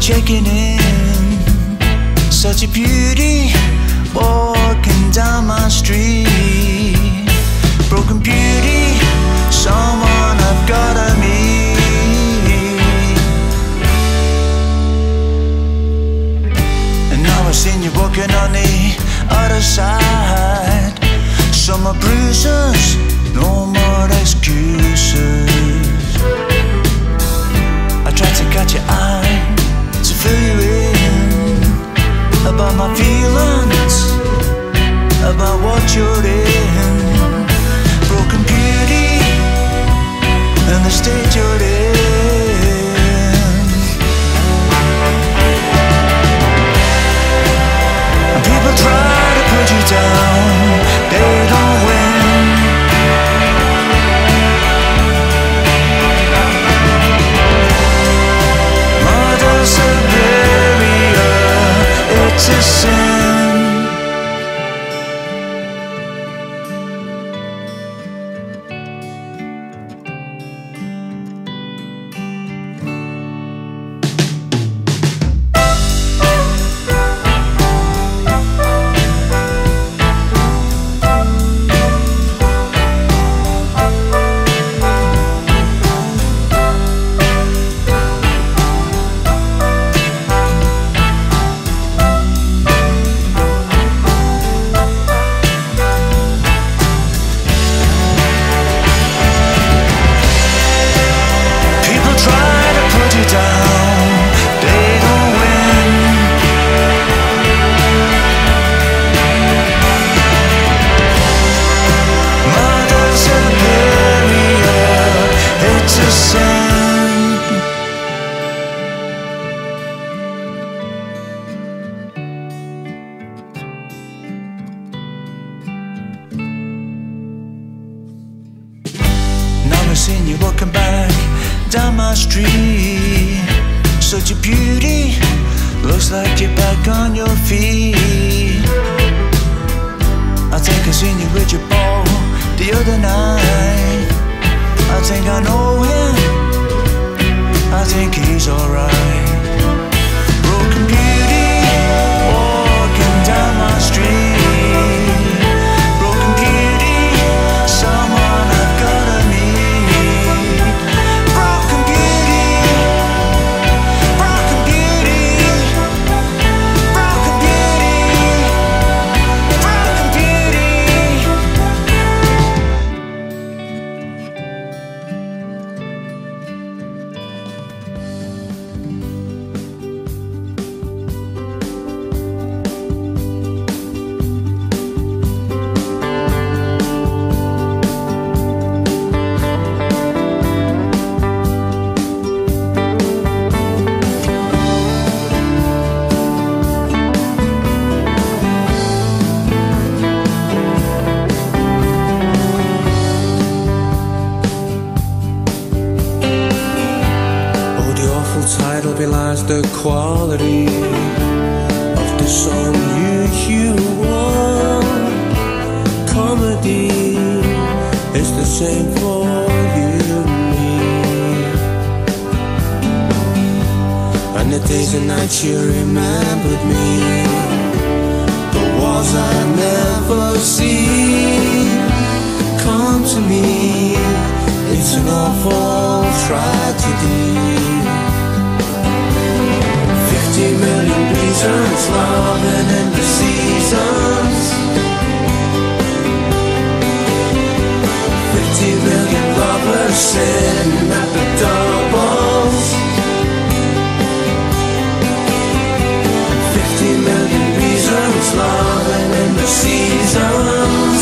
checking in. Such a beauty walking down my street. Broken beauty, someone I've gotta meet. And now I've seen you walking on the other side. Summer bruises, no more excuses. I tried to catch your eye, to fill you in, about my feelings, about what you're in. Broken beauty, and the state you're in. And people try to put you down, they don't win. Mother Superior, it's a sin. Seen you walking back down my street. Such a beauty, looks like you're back on your feet. I think I seen you with your ball the other night. I think I know him, I think he's alright. Broken beauty, walking down my street. Broken beauty, someone I've gotta meet. Title belies the quality of the song you want. Comedy is the same for you and me. And the days and nights you remembered me, the walls I never see. Come to me, it's an awful tragedy. 50 million reasons, loving in the seasons. 50 million lovers sitting at the doubles. 50 million reasons, loving in the seasons.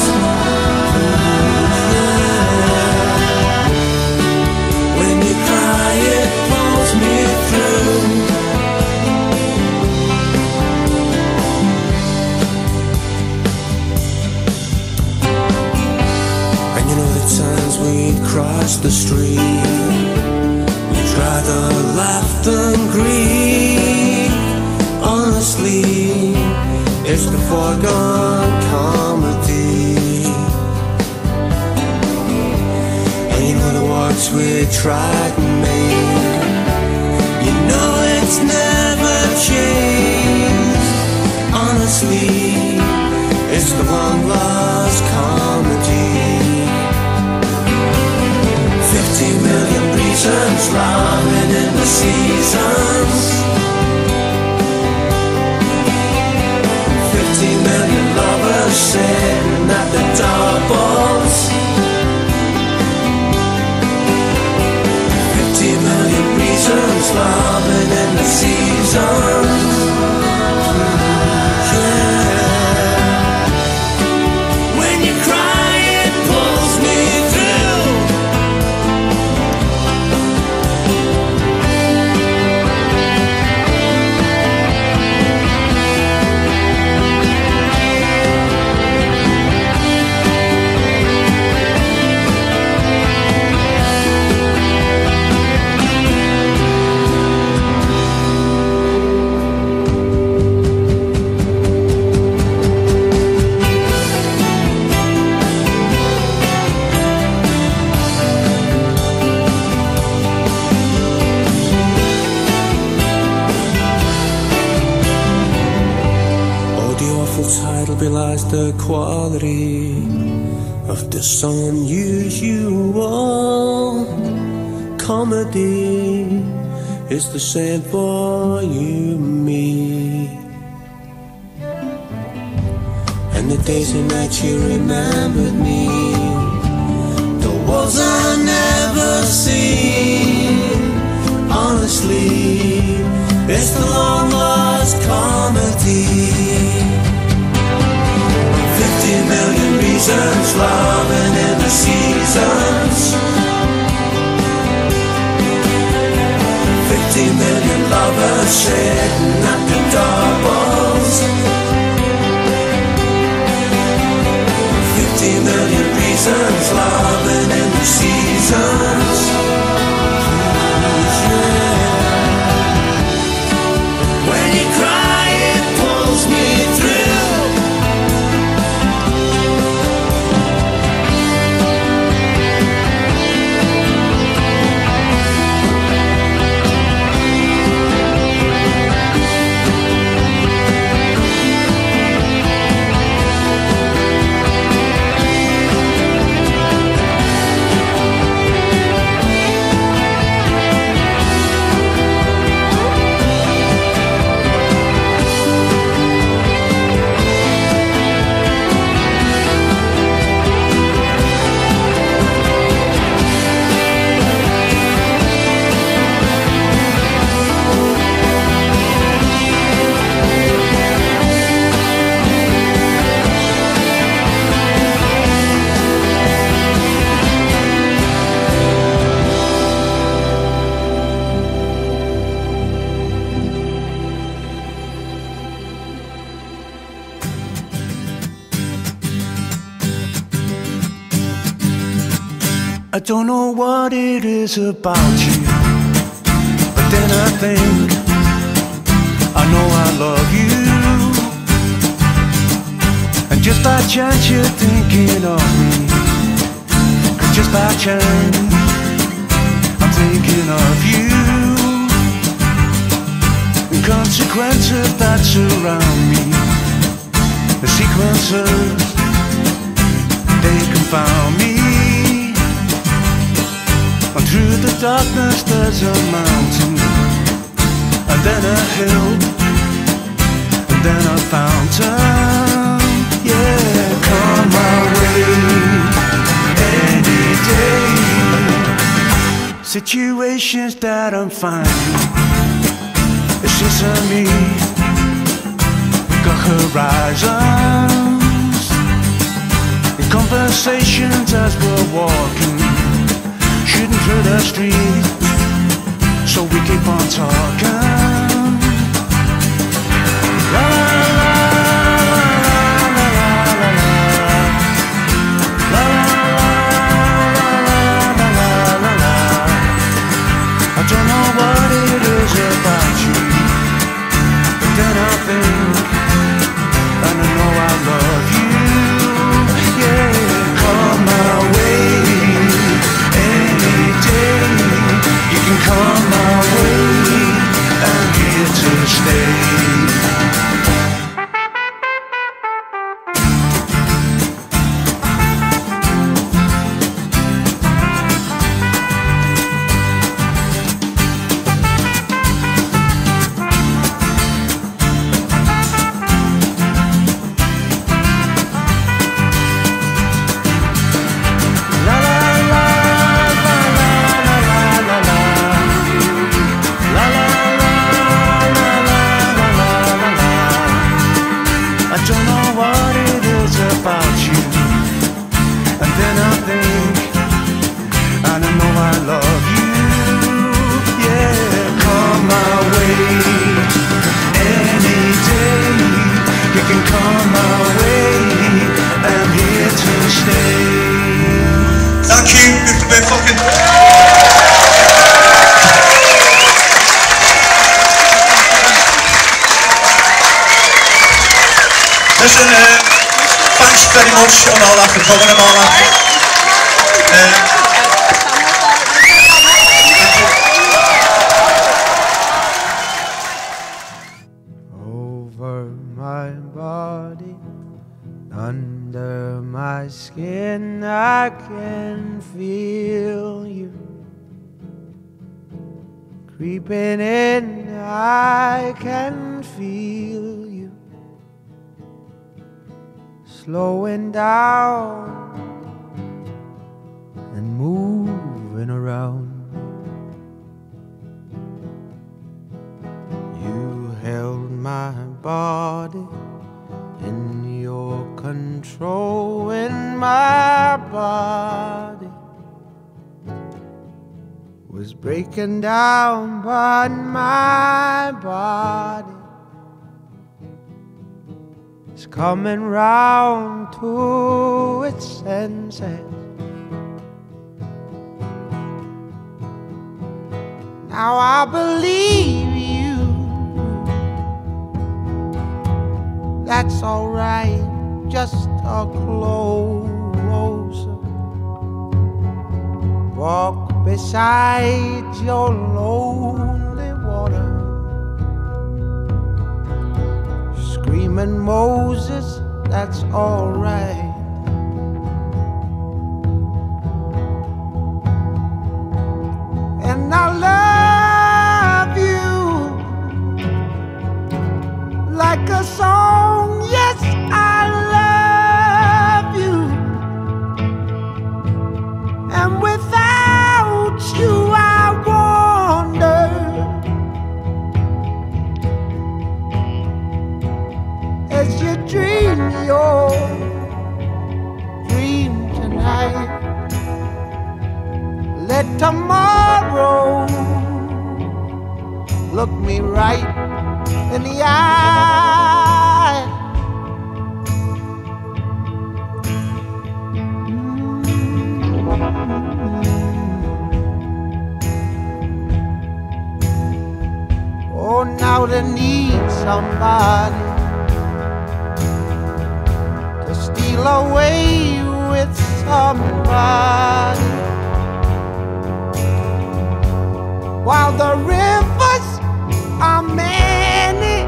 When you cry, it pulls me through. Times we'd cross the street, we'd rather laugh than grieve. Honestly, it's the foregone comedy. And you know the words we tried to make, you know it's never chains. Honestly, it's the long lost comedy. 50 million reasons, loving in the seasons. 50 million lovers sitting at the doubles. 50 million reasons, loving in the seasons. When you cry, it pulls me through. Title belies the quality of this unusual comedy. It's the same for you and me. And the days and nights you remembered me, the walls I never seen. Honestly, it's the long lost comedy. 50 million reasons, loving in the seasons. 50 million lovers sitting at the doubles. 50 million reasons, loving in the seasons. When you cry, it pulls me through. I don't know what it is about you, but then I think I know I love you. And just by chance you're thinking of me, 'cause just by chance I'm thinking of you. The consequences that surround me, the sequences, they confound me. And through the darkness there's a mountain, and then a hill, and then a fountain. Yeah, come my way any day. Situations that I'm finding, it's just me, got horizons, in conversations as we're walking, shooting through the street, so we keep on talking. La la la la la la la la la la. I don't know what it is about you, but then I think, and I know I love you. Yeah, come my way. You can come my way fucking... Listen, thanks very much and all that for coming and all that. Over my body, under my skin, I can feel you. Creeping in, I can feel you. Slowing down and moving around. You held my body in your control, when my body was breaking down, but my body is coming round to its senses. Now I believe you. That's alright, just a closer walk beside your lonely water. Screaming Moses, that's alright. And I love you like a song, yes, I love you. And without you I wonder as you dream your dream tonight. Let tomorrow look me right in the eye. Oh, now they need somebody to steal away with somebody, while the rivers are many,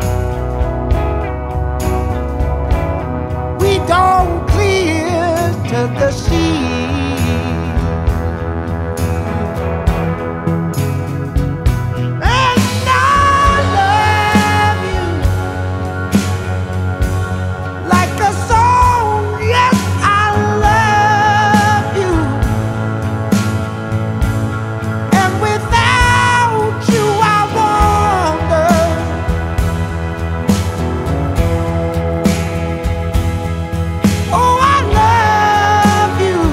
we don't clear to the sea. And I love you like a song, yes, I love you. And without you I wonder oh, I love you.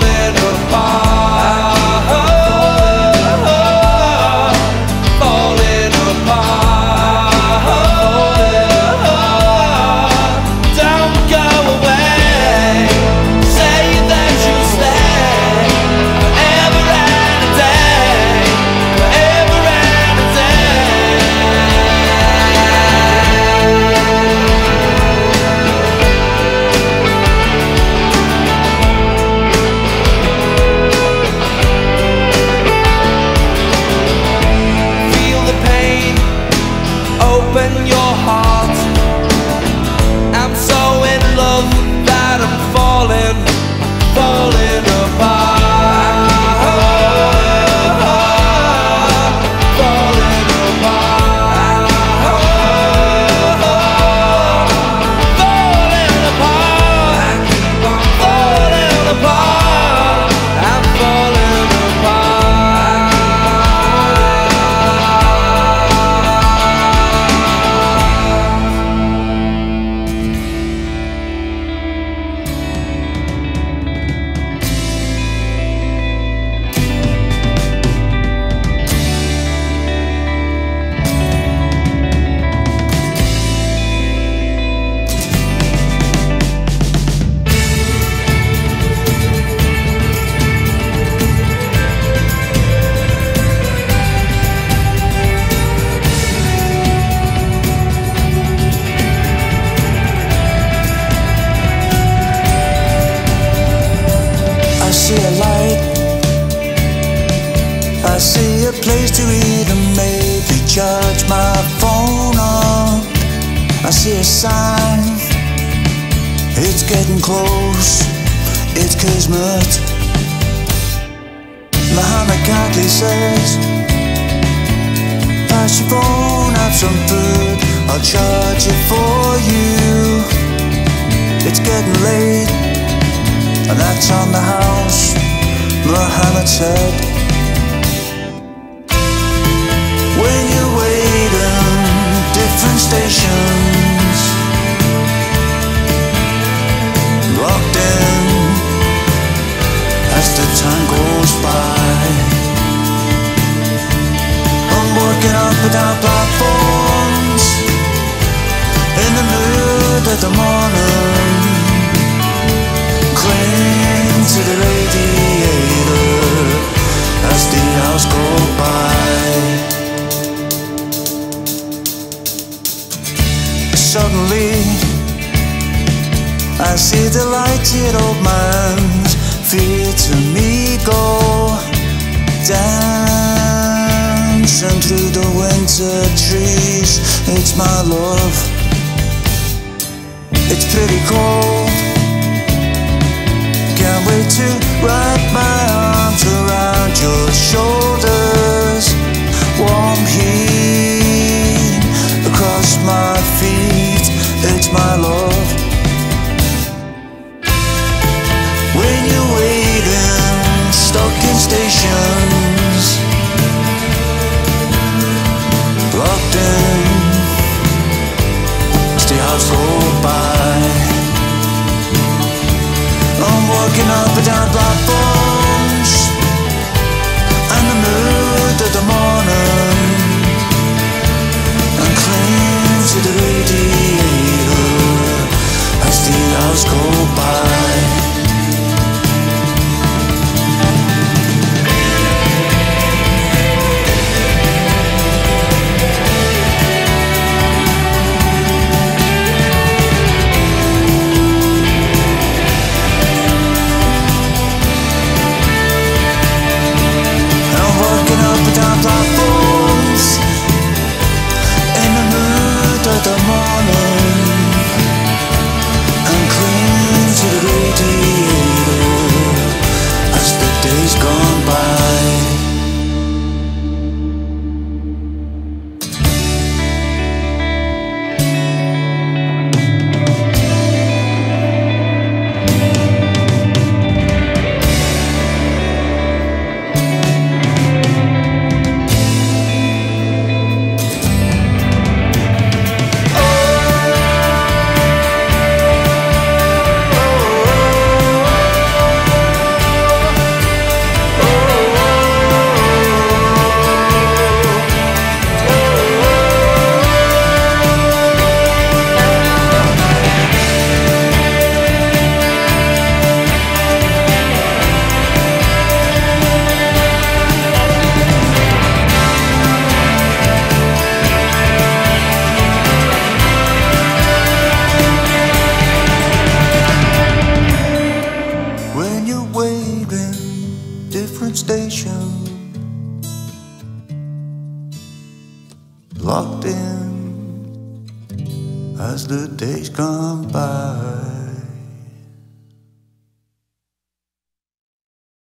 falling apart, falling apart. Don't go away, say that you'll stay forever and a day, forever and a day. Feel the pain, open your heart. I'm so in love that I'm falling, falling apart, falling apart, falling apart. I keep on falling apart. I'm falling apart. I see a light, I see a place to eat and maybe charge my phone up. I see a sign, it's getting close, it's Kismet. Muhammad kindly says, pass your phone, have some food, I'll charge it for you. It's getting late, and that's on the house, Muhammad said. When you're waiting, different stations, locked in, as the time goes by. I'm working up and down platforms, in the mood of the morning, cling to the radiator as the hours go by. Suddenly I see the lighted old man's feet to me go, dancing through the winter trees. It's my love, it's pretty cold. Can't wait to wrap my arms around your shoulders. Warm heat across my feet, it's my love. When you're waiting, stuck in stations, locked in, as the hours go by. I'm walking up and down platforms, Union Station, locked in as the days gone by.